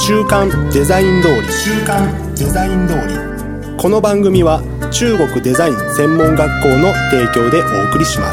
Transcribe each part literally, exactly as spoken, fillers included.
週刊デザイン通り週刊デザイン通りこの番組は中国デザイン専門学校の提供でお送りします。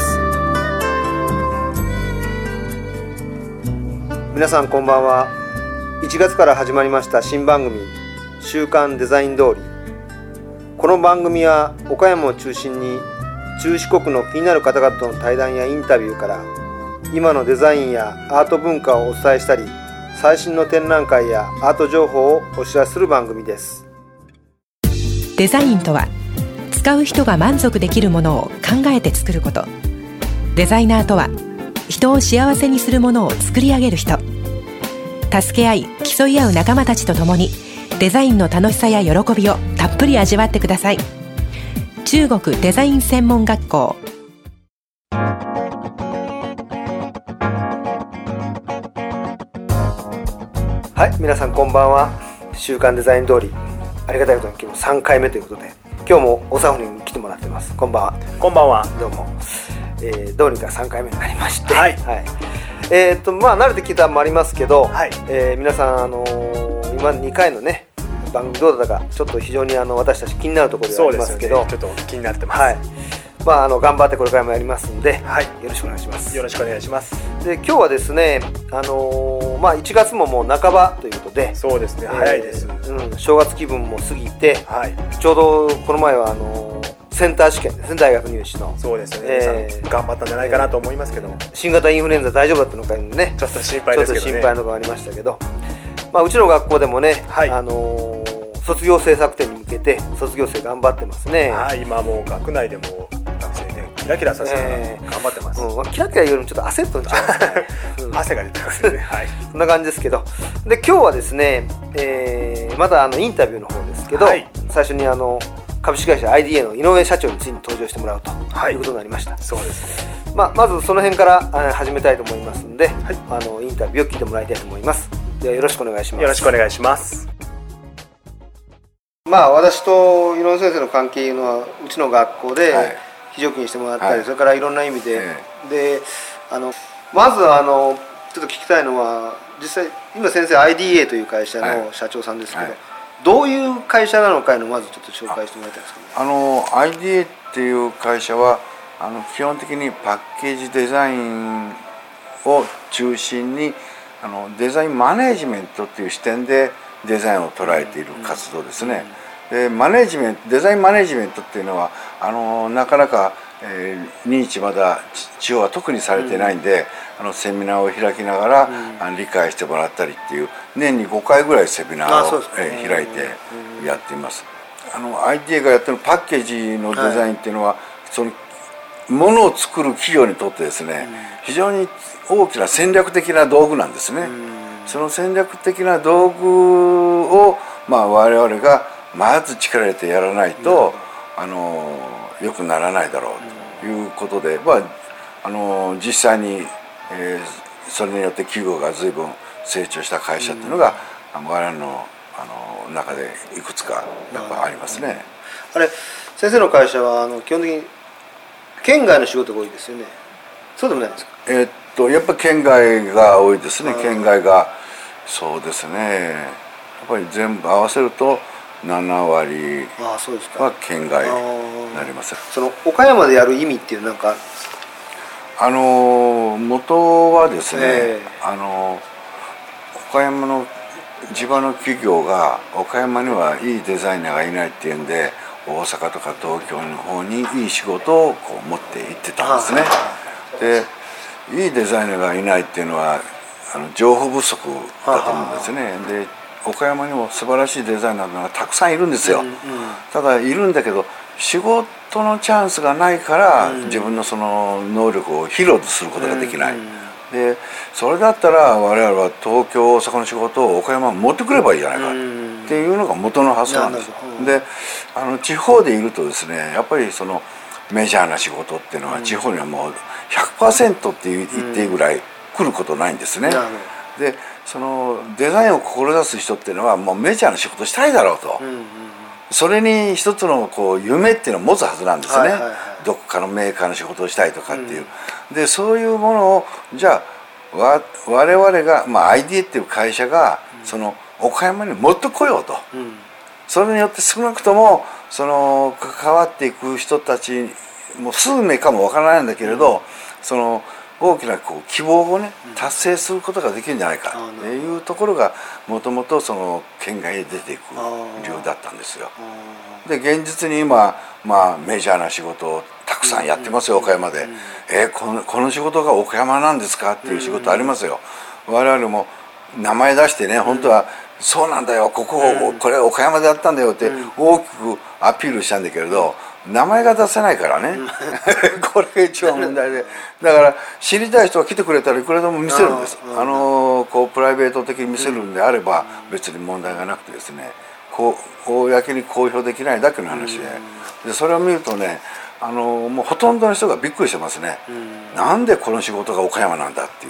皆さんこんばんは。いちがつから始まりました新番組週刊デザイン通り。この番組は岡山を中心に中四国の気になる方々との対談やインタビューから今のデザインやアート文化をお伝えしたり、最新の展覧会やアート情報をお知らせする番組です。 デザインとは使う人が満足できるものを考えて作ること。デザイナーとは人を幸せにするものを作り上げる人。助け合い競い合う仲間たちと共にデザインの楽しさや喜びをたっぷり味わってください。中国デザイン専門学校。 はい、皆さんこんばんは。週刊デザイン通り、ありがたいことに今日さんかいめということで、今日もおさふに来てもらってます。こんばんは。 こんばんは。 どうも、えー、どうにかさんかいめになりまして、 はい、 はい、えー、っとまあ慣れてきたのもありますけど、 はい、 えー、皆さん、あのー、今にかいのね番組どうだったか、ちょっと非常にあの私たち気になるところではありますけど、 そうですよね、ちょっと気になってます。 はい、まあ、あの頑張ってこれからもやりますんで、 はい、 よろしくお願いします。 よろしくお願いします。 で、今日はですね、あのーまあ、いちがつももう半ばということで、 そうですね、 えー、 早いです、 うん、正月気分も過ぎて、はい、ちょうどこの前はあのー、センター試験ですね、大学入試の。 そうですね、えー、皆さん頑張ったんじゃないかなと思いますけども、 新型インフルエンザ大丈夫だったのかね、 ちょっと心配ですけどね、 ちょっと心配なところがありましたけど、まあ、うちの学校でもね、はい、あのー、卒業制作展に向けて卒業生頑張ってますね。 はい、今もう学内でも学生ね、キラキラさせながら頑張ってます、 うん、キラキラよりもちょっと焦っとんちゃいますね、うん、 汗が出てますよね、はい、 そんな感じですけど、で今日はですね、えー、まだあのインタビューの方ですけど、はい、最初にあの株式会社 アイディーエー の井上社長について登場してもらうということになりました、はい、 そうですね、 まあ、まずその辺から始めたいと思いますので、はい、あのインタビューを聞いてもらいたいと思います。ではよろしくお願いします。 よろしくお願いします。 まあ、私と井上先生の関係のはうちの学校で、はい、非常勤してもらったり、はい、それからいろんな意味で、えー、であのまずあのちょっと聞きたいのは、実際今先生 アイディーエー という会社の社長さんですけど、はいはい、どういう会社なのかいうのをまずちょっと紹介してもらいたいですかね。 あの アイディーエー っていう会社はあの基本的にパッケージデザインを中心にあのデザインマネジメントっていう視点でデザインを捉えている活動ですね。でマネジメントデザインマネジメントっていうのはあのなかなか、えー、認知まだ地方は特にされてないんで、うん、あのセミナーを開きながら、うん、あの理解してもらったりっていう年にごかいぐらいセミナーを、えー、開いてやっています。あの アイディーエー がやってるパッケージのデザインっていうのは、はい、そのものを作る企業にとってですね、うん、非常に大きな戦略的な道具なんですね。うん、その戦略的な道具を、まあ、我々がまず力入れてやらないと、うん、あの良くならないだろうということで、うん、まあ、あの実際に、えー、それによって企業が随分成長した会社っていうのが、うん、我々の、あの中でいくつかやっぱありますね。 あれ先生の会社はあの基本的に県外の仕事が多いですよね。そうでもないですか。 えー、っとやっぱ県外が多いですね。県外がそうですね。やっぱり全部合わせるとななわりは県外になります。 その岡山でやる意味っていうなんかあの元はですね、えー、あの岡山の地場の企業が岡山にはいいデザイナーがいないっていうんで大阪とか東京の方にいい仕事をこう持って行ってたんですね。でいいデザイナーがいないっていうのはあの情報不足だと思うんですね。で岡山にも素晴らしいデザイナーがたくさんいるんですよ。うんうん、ただいるんだけど仕事のチャンスがないから、うん、自分のその能力を披露することができない。うんうん、でそれだったら我々は東京大阪の仕事を岡山に持ってくればいいじゃないかっていうのが元の発想なんです。うん、であの地方でいるとですねやっぱりそのメジャーな仕事っていうのは地方にはもう ひゃくパーセント って言っていいぐらい来ることないんですね。うん、でそのデザインを志す人っていうのはもうメジャーな仕事したいだろうと、うんうんうん、それに一つのこう夢っていうのを持つはずなんですね。はいはいはい、どこかのメーカーの仕事をしたいとかっていう、うん、でそういうものをじゃあわ我々が、まあ、アイディーエーっていう会社が、うん、その岡山に持ってこようと、 うん、 それによって少なくともその関わっていく人たちもう数名かもわからないんだけれど、うん、その大きなこう希望をね達成することができるんじゃないかっていうところがもともとその県外へ出ていく理由だったんですよ。で現実に今、まあ、メジャーな仕事をたくさんやってますよ、岡山で。えー、この、この仕事が岡山なんですかっていう仕事ありますよ。我々も名前出してね、本当はそうなんだよ、ここ、これ岡山でやったんだよって大きくアピールしたんだけれど、名前が出せないからねこれが一番問題で、だから知りたい人が来てくれたらいくらでも見せるんです。あのこうプライベート的に見せるんであれば別に問題がなくてですね、こう公に公表できないだけの話で、でそれを見るとね、あのもうほとんどの人がびっくりしてますね。なんでこの仕事が岡山なんだっていう、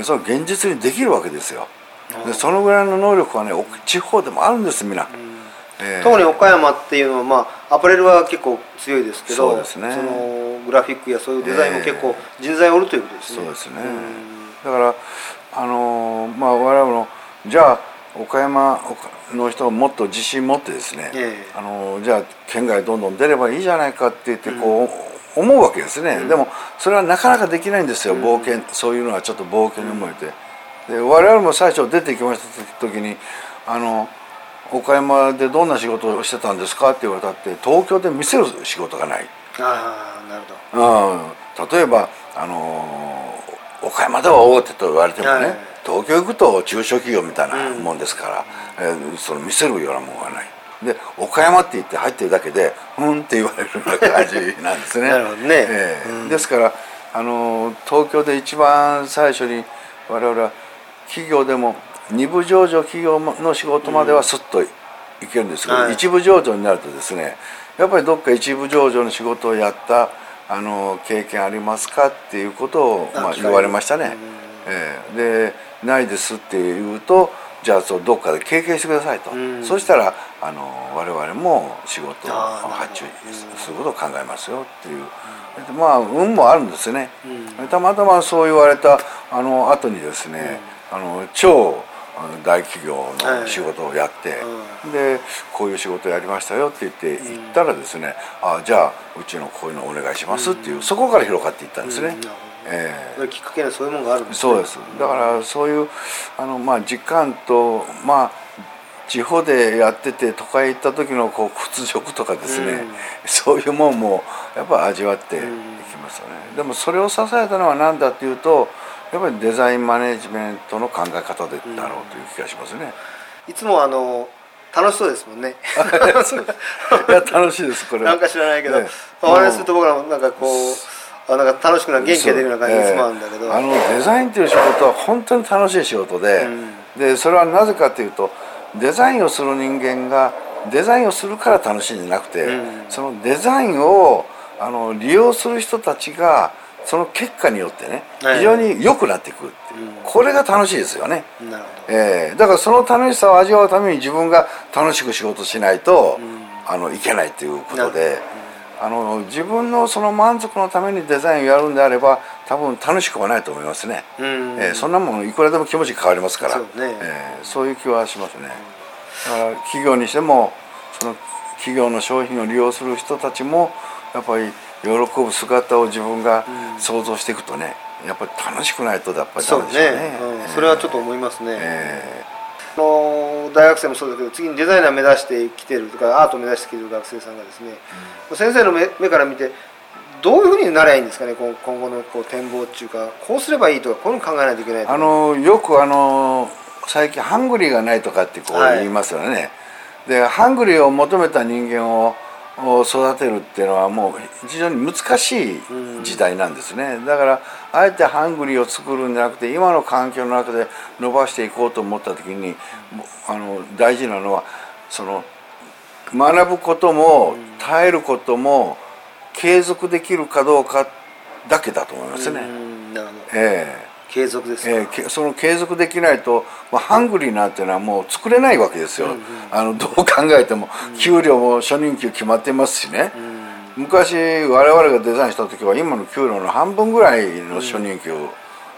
それ現実にできるわけですよ。でそのぐらいの能力はね地方でもあるんです、みんな。 えー、特に岡山っていうのは、まあ、アパレルは結構強いですけど、 そうですね、 そのグラフィックやそういうデザインも結構人材おるということですね。 そうですね、だからあのー、まあ我々のじゃあ岡山の人がもっと自信持ってですね、えー、あのー、じゃあ県外どんどん出ればいいじゃないかって言ってこう、うん、思うわけですね、うん、でもそれはなかなかできないんですよ、冒険、うん、そういうのはちょっと冒険に思えて、で我々も最初出てきました時にあの岡山でどんな仕事をしてたんですかって言われたって東京で見せる仕事がない。 ああ、なるほど、うん、例えばあのー、岡山では大手と言われてもね、はい、東京行くと中小企業みたいなもんですから、うん、えー、その見せるようなものがないで、岡山って言って入ってるだけでうんって言われるような感じなんですねなるほどね、 えーうん、ですからあのー、東京で一番最初に我々は企業でも二部上場企業の仕事まではすっといけるんですけど、うん、はい、一部上場になるとですね、やっぱりどっか一部上場の仕事をやったあの経験ありますかっていうことをまあ言われましたね、うん、えー、でないですって言うと、じゃあそうどっかで経験してくださいと、うん、そしたらあの我々も仕事を発注することを考えますよっていう、うん、まあ運もあるんですね、うん、たまたまそう言われたあの後にですね、うん、あの超大企業の仕事をやって、はい、うん、でこういう仕事やりましたよって言って行ったらですね、うん、あじゃあうちのこういうのお願いしますっていう、うん、そこから広がっていったんですね、うん、 えー、きっかけにはそういうものがあるんですね。 そうです。だからそういうあの、まあ、実感と、まあ、地方でやってて都会行った時のこう屈辱とかですね、うん、そういうもんもやっぱ味わっていきますよね、うん、でもそれを支えたのは何だっていうと、やっぱりデザインマネジメントの考え方でだろうという気がしますね、 うん、いつもあの楽しそうですもんねいや楽しいです、これなんか知らないけど、ね、お話すると僕らもなんかこうあなんか楽しくな元気が出るような感じでいつもあるんだけど、 えー、あのデザインっていう仕事は本当に楽しい仕事で、うん、でそれはなぜかというとデザインをする人間がデザインをするから楽しいんじゃなくて、うん、そのデザインをあの利用する人たちがその結果によってね、はい、非常に良くなっていくっていう、うん、これが楽しいですよね。 なるほど、 えー、だからその楽しさを味わうために自分が楽しく仕事しないと、うん、あのいけないということで、うん、あの自分のその満足のためにデザインをやるんであれば多分楽しくはないと思いますね、うん、えー、そんなもんいくらでも気持ち変わりますから、そうね、えー、そういう気はしますね。だから企業にしてもその企業の商品を利用する人たちもやっぱり喜ぶ姿を自分が想像していくとね、やっぱり楽しくないとやっぱりダメでしょうね。そうね、 うん、それはちょっと思いますね、えー、あの大学生もそうだけど次にデザイナー目指してきてるとかアートを目指してきてる学生さんがですね、うん、先生の 目, 目から見てどういうふうになればいいんですかね、今後のこう展望っていうか、こうすればいいとかこういうふうに考えないといけないとか。 あのよくあの最近ハングリーがないとかってこう言いますよね、はい、でハングリーを求めた人間を育てるっていうのはもう非常に難しい時代なんですね、うん、だからあえてハングリーを作るんじゃなくて今の環境の中で伸ばしていこうと思った時に、うん、あの大事なのはその学ぶことも耐えることも継続できるかどうかだけだと思いますね、うん、なるほど、えー継続ですか、 えー、その継続できないと、まあ、ハングリーなんていうのはもう作れないわけですよ、うんうん、あのどう考えても、うん、給料も初任給決まってますしね、うん、昔我々がデザインした時は今の給料の半分ぐらいの初任給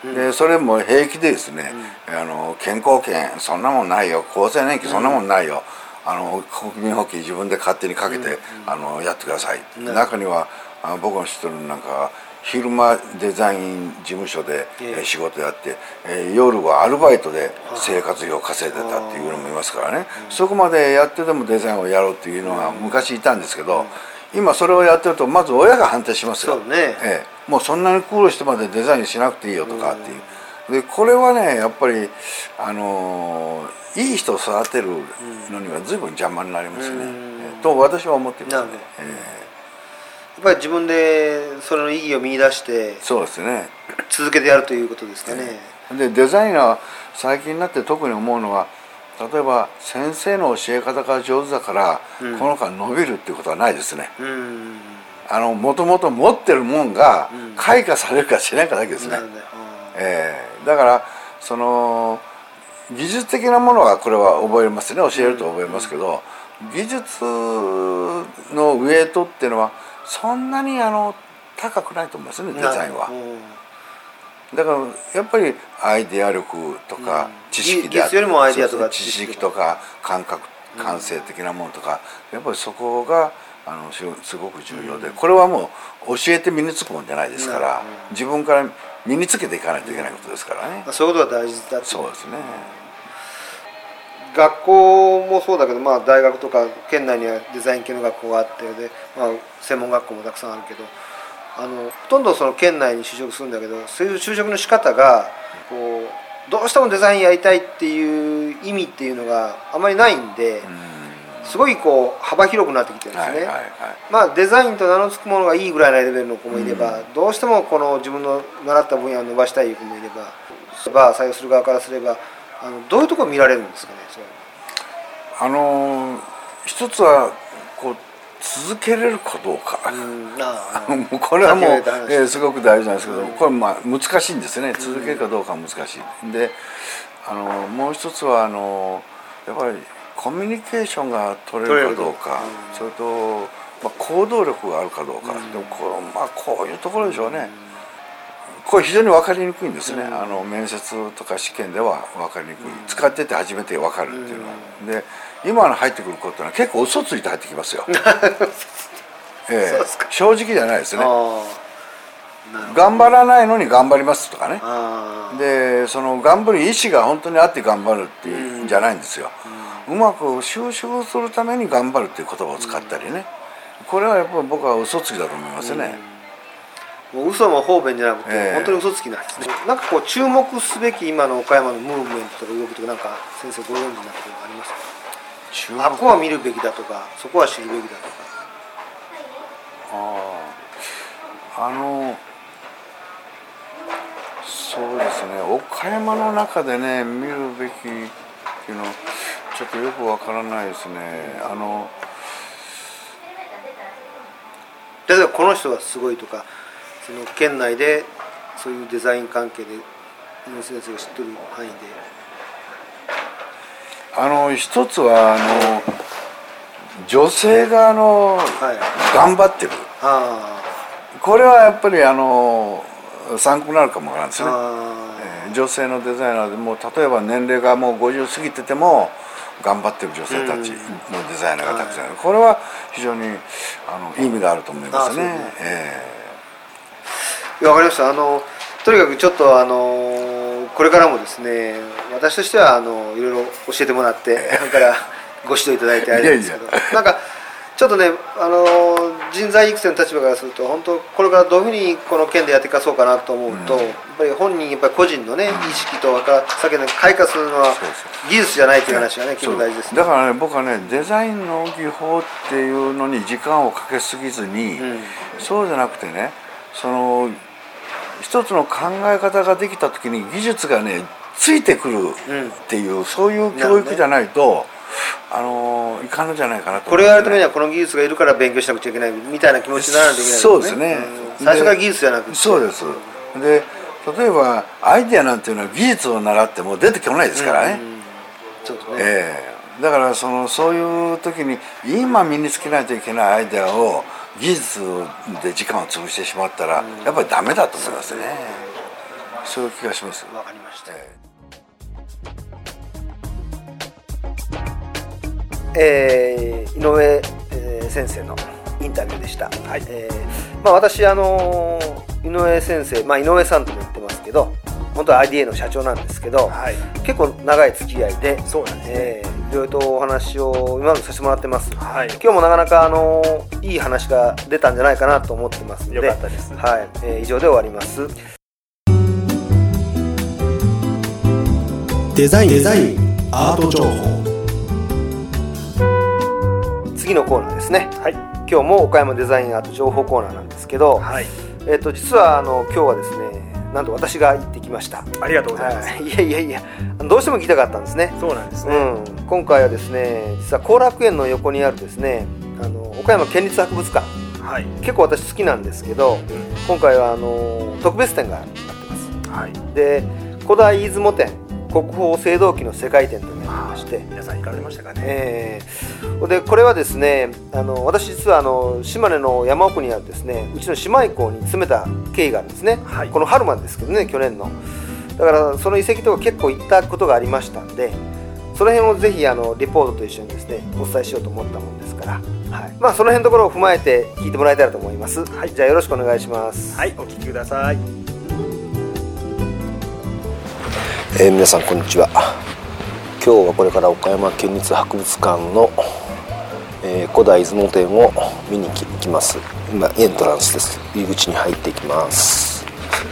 うん、でそれも平気でですね、うん、あの健康険そんなもんないよ、厚生年金そんなもんないよ、うん、あの国民保険自分で勝手にかけて、うん、あのやってください、うん、中にはあ僕の知ってるなんか昼間デザイン事務所で、えー、仕事やって、えー、夜はアルバイトで生活費を稼いでたっていうのもいますからね、うん、そこまでやってでもデザインをやろうっていうのが昔いたんですけど、うん、今それをやってるとまず親が反対しますよ。 そうね、 えー、もうそんなに苦労してまでデザインしなくていいよとかっていう、うん、でこれはねやっぱりあのー、いい人を育てるのには随分邪魔になりますね、うん、えー、と私は思っていますね。 やっぱり自分でそれの意義を見出してそうですね続けてやるということですかね。 でデザイナー最近になって特に思うのは、例えば先生の教え方が上手だから、うん、この子が伸びるっていうことはないですね。うん、あのもともと持ってるもんが開花されるかしないかだけですね、うん、えー、だからその技術的なものはこれは覚えますね、教えると覚えますけど、うん、技術のウエイトっていうのはそんなにあの高くないと思いますね、デザインは。だからやっぱりアイデア力とか知識であって知識とか感覚感性的なものとか、やっぱりそこがあのすごく重要で、これはもう教えて身につくもんじゃないですから、自分から身につけていかないといけないことですからね。 そういうことが大事だって。 そうですね。 学校もそうだけど、まあ、大学とか県内にはデザイン系の学校があってで、まあ、専門学校もたくさんあるけど、あのほとんどその県内に就職するんだけど、そういう就職の仕方がこうどうしてもデザインやりたいっていう意味っていうのがあまりないんで、すごいこう幅広くなってきてるんですね、はいはいはい、まあ、デザインと名の付くものがいいぐらいのレベルの子もいれば、うん、どうしてもこの自分の習った分野を伸ばしたい子もいれば、採用する側からすればあのどういうところ見られるんですかね。それあの一つはこう続けれるかどうか、うん、あこれはもう、えー、すごく大事なんですけど、うん、これまあ難しいんですね。続けるかどうかは難しい。であのもう一つはあのやっぱりコミュニケーションが取れるかどうか、うん、それと、まあ、行動力があるかどうか、うん、でもこう、まあ、こういうところでしょうね、うん、これ非常に分かりにくいんですね、うん、あの面接とか試験では分かりにくい、うん、使ってて初めて分かるっていうのは、うん、で今の入ってくる子っていうのは結構嘘ついて入ってきますよええ、正直じゃないですね。頑張らないのに頑張りますとかね、でその頑張る意思が本当にあって頑張るっていうんじゃないんですよ、うん、うまく就職するために頑張るっていう言葉を使ったりね、これはやっぱり僕は嘘つきだと思いますね、 うん、もう嘘も方便じゃなくて、えー、本当に嘘つきなんですね。なんかこう注目すべき今の岡山のムーブメントとか動きとか、なんか先生ご存知なことがありますか。あここは見るべきだとか、そこは知るべきだとか。 ああのそうですね、岡山の中でね見るべきっていうのちょっとよくわからないですね。あの例えばこの人がすごいとか、その県内でそういうデザイン関係で井上先生が知ってる範囲で、 あの一つはあの女性があの、はい、頑張ってる、あこれはやっぱりあの参考になるかもわからないですね、えー、女性のデザイナーでも例えば年齢がもうごじゅう過ぎてても頑張ってる女性たちのデザイナーがたくさんいる、うん、これは非常にあの意味があると思いますね。 わかりました。あのとにかくちょっとあのこれからもですね、私としてはあのいろいろ教えてもらってそれからご指導いただいてあれなんですけど、いやいやなんかちょっとね、あの人材育成の立場からすると本当これからどういうふうにこの県でやっていかそうかなと思うと、うん、やっぱり本人やっぱり個人のね、うん、意識とさっきの開花するのは技術じゃないという話がね結構大事ですね。 だからね僕はねデザインの技法っていうのに時間をかけすぎずに、うん、そうじゃなくてね、その一つの考え方ができた時に技術がねついてくるっていう、うん、そういう教育じゃないと、あのいかんのじゃないかなと思いますね。 これをやるためにはこの技術がいるから勉強しなくちゃいけないみたいな気持ちにならないといけないですね。 そうですね、 うん、最初から技術じゃなくて。 そうです。で例えばアイデアなんていうのは技術を習っても出てこないですからね、うんうん、そうですね、えー、だからそのそういう時に今身につけないといけないアイデアを技術で時間を潰してしまったら、うん、やっぱりダメだと思いますね。 そういう気がします。 わかりました。えー、井上、えー、先生のインタビューでした。はい。えー、まあ私あのー、井上先生、まあ井上さんとも言ってますけど、本当は アイディーエー の社長なんですけど、はい、結構長い付き合いで、そうなんですね。えー、いろいろとお話を今までさせてもらってます。はい。今日もなかなかあのー、いい話が出たんじゃないかなと思ってますので、よかったです。はい。えー、以上で終わります。 デザインデザインアート情報。 次のコーナーですね。はい。今日も岡山デザインアート情報コーナーなんですけど、はい。えっと実はあの今日はですね、なんと私が行ってきました。 ありがとうございます。 はい、いやいやいや、どうしても行きたかったんですね。 そうなんですね。 うん。今回はですね、実は後楽園の横にあるですね、あの岡山県立博物館。はい。結構私好きなんですけど、うん、今回はあの特別展があってます。はい。で、古代出雲展。国宝青銅器の世界展というのがありまして、 皆さん行かれましたかね。 えー、でこれはですね、あの私実はあの島根の山奥にあるですね、うちの姉妹校に詰めた経緯があるんですね、はい、この春までですけどね、去年の。だからその遺跡とか結構行ったことがありましたんで、その辺をぜひあのリポートと一緒にですねお伝えしようと思ったもんですから、はい、まあその辺のところを踏まえて聞いてもらえたらと思います。はい、じゃあよろしくお願いします。 はい、お聞きください。 えー、皆さんこんにちは。今日はこれから岡山県立博物館の、えー、古代出雲展を見に行きます。今エントランスです。入り口に入っていきます。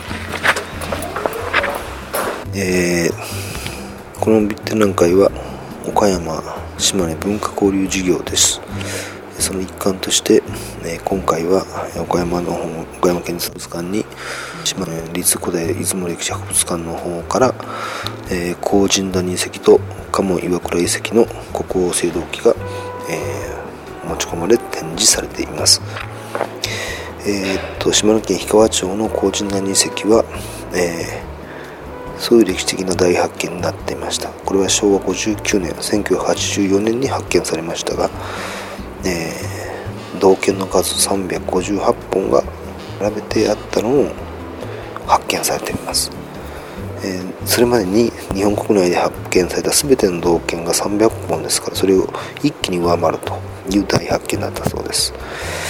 えー、この展覧会は岡山島根文化交流事業です。その一環として、えー、今回は岡山の方岡山県立博物館に島根立古代出雲歴史博物館の方から、えー、高神谷遺跡と鴨岩倉遺跡の国宝青銅器が、えー、持ち込まれ展示されています。えー、っと島根県氷川町の高神谷遺跡は、えー、そういう歴史的な大発見になっていました。これはしょうわごじゅうきゅうねんせんきゅうひゃくはちじゅうよねんに発見されましたが、えー、銅剣の数さんびゃくごじゅうはちぽんが並べてあったのを発見されています。えー、それまでに日本国内で発見された全ての銅剣がさんびゃっぽんですから、それを一気に上回るという大発見だったそうです。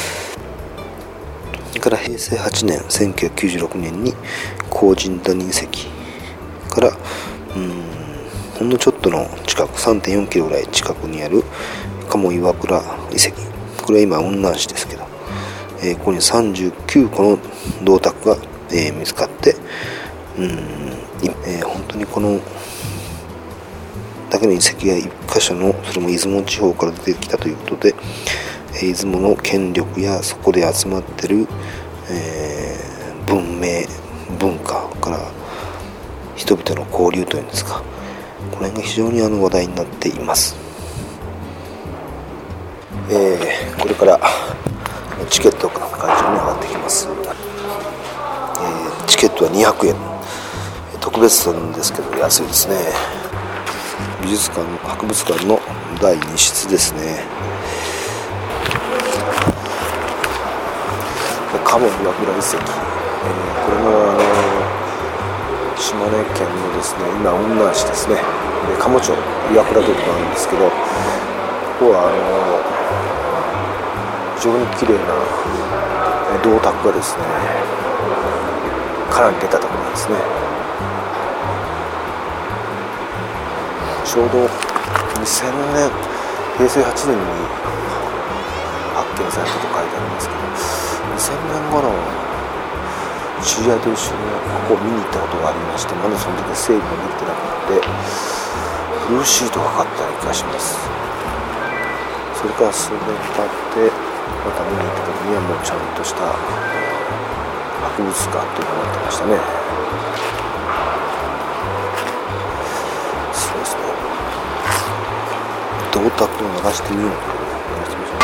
それからへいせいはちねんせんきゅうひゃくきゅうじゅうろくねんに高神谷遺跡からうーんほんのちょっとの近く さんてんよんキロぐらい近くにある鴨岩倉遺跡、これは今雲南市ですけど、えー、ここにさんじゅうきゅうこの銅鐸が、えー、見つかって、うーん、えー、本当にこのだけの遺跡が一箇所の、それも出雲地方から出てきたということで、えー、出雲の権力やそこで集まってる、えー、文明文化から人々の交流というんですか、この辺が非常にあの話題になっています。えー、これからチケットの会場に上がってきます。えー、チケットはにひゃくえん、特別なんですけど安いですね。美術館博物館のだいに室ですね。鴨岩倉遺跡、えー、これもあの島根県のですね、今雲南市ですね、鴨町岩倉というところなんですけど、ここはあの非常に綺麗な銅鐸がですねかなり出たところですね。ちょうどにせんねんへいせいはちねんに発見されたと書いてありますけど、にせんねん頃知り合いと一緒にここを見に行ったことがありまして、まだその時は整備もできてなくてブルーシートがかかったような気がします。それから数年経ってまた見に行った時にはもうちゃんとした博物館というのになってましたね。そうですね、銅鐸を流してみようと流してみましょう。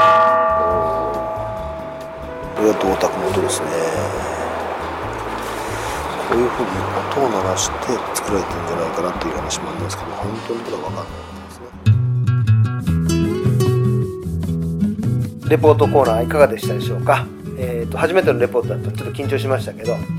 これが銅鐸の音ですね。こういうふうに音を流して作られてるんじゃないかなという話もありますけど、本当にこれは分かんないですね。 レポートコーナーいかがでしたでしょうか。えーと、初めてのレポートだったのでちょっと緊張しましたけど、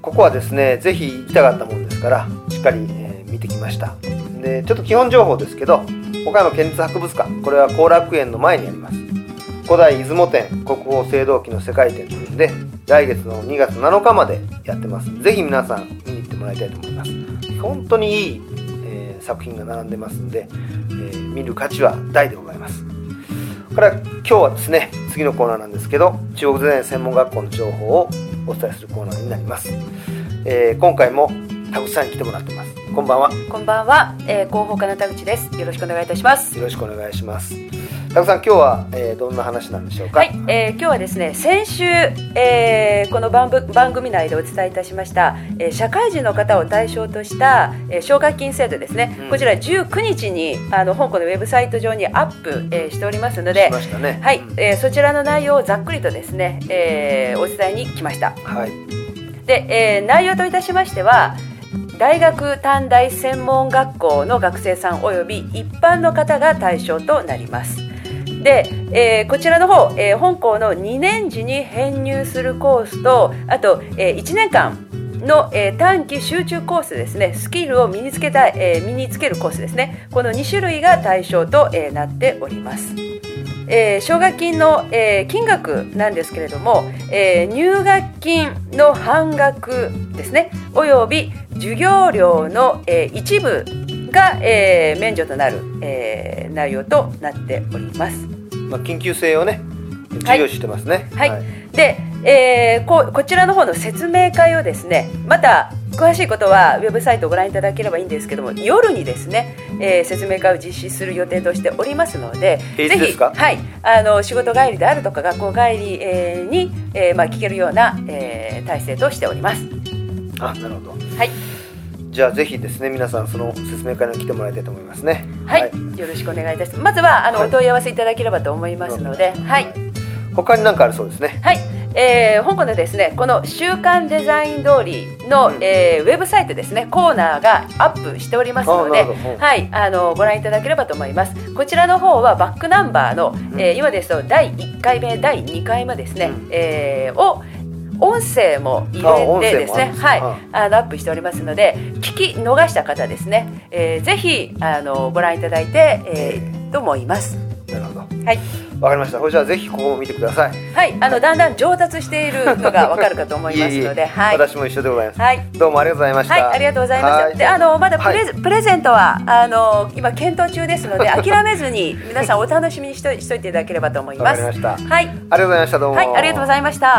ここはですねぜひ行きたかったもんですからしっかり、えー、見てきました。でちょっと基本情報ですけど、岡山県立博物館、これは後楽園の前にあります。古代出雲展国宝青銅器の世界展というので来月のにがつなのかまでやってます。ぜひ皆さん見に行ってもらいたいと思います。本当にいい、えー、作品が並んでますんで、えー、見る価値は大でございます。これは今日はですね次のコーナーなんですけど、中国デザイン専門学校の情報をお伝えするコーナーになります。えー、今回も田口さんに来てもらってます。こんばんは。 こんばんは、えー、広報課の田口です。よろしくお願いいたします。 よろしくお願いします。田口さん、今日は、えー、どんな話なんでしょうか。 はい、えー、今日はですね先週、えー、この 番, 番組内でお伝えいたしました、えー、社会人の方を対象とした、えー、奨学金制度ですね、うん、こちらじゅうくにちにあの香港のウェブサイト上にアップ、えー、しておりますので、 しましたね。 はい、えー、そちらの内容をざっくりとですね、えー、お伝えに来ました。 はい、 で、えー、内容といたしましては大学短大専門学校の学生さんおよび一般の方が対象となります。で、えー、こちらの方、えー、本校のにねん時に編入するコースと、あと、えー、いちねんかんの、えー、短期集中コースですね、スキルを身につけたい、えー、身につけるコースですね、このにしゅるいが対象と、えー、なっております。えー、奨学金の、えー、金額なんですけれども、えー、入学金の半額ですね、および授業料の、えー、一部が、えー、免除となる、えー、内容となっております。 まあ、緊急性をね重要視してますね。 はい、はいはい、で、えー、こ, こちらの方の説明会をですね、また詳しいことはウェブサイトをご覧いただければいいんですけども、夜にですね、えー、説明会を実施する予定としておりますので、 平日ですか？ ぜひ、はい、あの仕事帰りであるとか学校帰り、えー、に、えーまあ、聞けるような、えー、体制としております。 あ、なるほど。 はい、 じゃあぜひですね皆さんその説明会に来てもらいたいと思いますね。 はい、はい、よろしくお願いいたします。まずはあの、はい、お問い合わせいただければと思いますので、はい、 他に何かあるそうですね。 はい、えー、香港でですねこの週刊デザイン通りの、うん、えー、ウェブサイトですねコーナーがアップしておりますので、はい、あのご覧いただければと思います。こちらの方はバックナンバーの、うん、えー、今ですとだいいっかいめだいにかいめですね、うん、えー、を音声も入れてですね、はい、あのアップしておりますので、聞き逃した方ですね、えー、ぜひあのご覧いただいて、えー、と思います。 なるほど。 はい、 わかりました。これじゃあぜひここも見てください。 はい、あのだんだん上達しているのがわかるかと思いますので、いえいえ、はい、 私も一緒でございます。 はい、 どうもありがとうございました。 はい、ありがとうございました。で、あのまだプレ、はい、プレゼントはあの今検討中ですので諦めずに皆さんお楽しみにしと、しといていただければと思います。 わかりました。 はい、 ありがとうございました。どうも。 はい、ありがとうございました。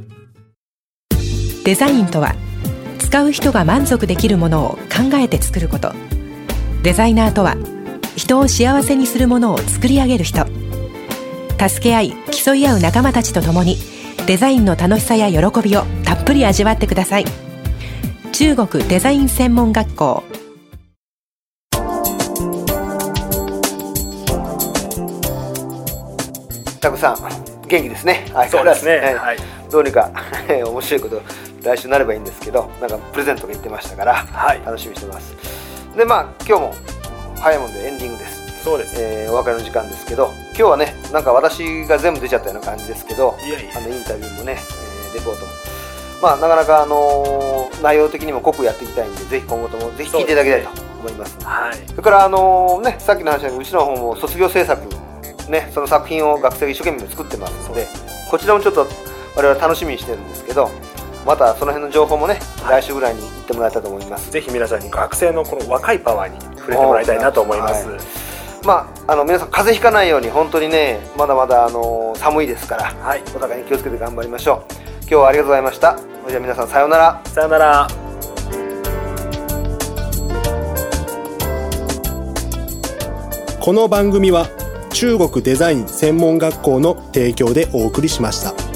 デザインとは使う人が満足できるものを考えて作ること。デザイナーとは人を幸せにするものを作り上げる人。助け合い競い合う仲間たちと共にデザインの楽しさや喜びをたっぷり味わってください。中国デザイン専門学校。 タクさん元気ですね。 そうですね、はい、 どうにか面白いこと来週になればいいんですけど、なんかプレゼントが言ってましたから、はい、楽しみにしてます。で、まあ今日も早いもんでエンディングです。 そうです、 えー、お別れの時間ですけど、今日はねなんか私が全部出ちゃったような感じですけど、 いやいや、 あのインタビューもね、えー、レポートもまあなかなか、あのー、内容的にも濃くやっていきたいんで、ぜひ今後ともぜひ聞いていただきたいと思います。 はい、 それから、あのーね、さっきの話のうちの方も卒業制作ね、その作品を学生が一生懸命作ってますので、こちらもちょっと我々楽しみにしてるんですけど、またその辺の情報もね、はい、来週ぐらいに言ってもらえたと思います。 ぜひ皆さんに学生のこの若いパワーに触れてもらいたいなと思います。はい、 まあ、あの皆さん風邪ひかないように本当にねまだまだ、あのー、寒いですから、はい、お互いに気をつけて頑張りましょう。今日はありがとうございました。それじゃあ皆さんさようなら。 さようなら。 この番組は中国デザイン専門学校の提供でお送りしました。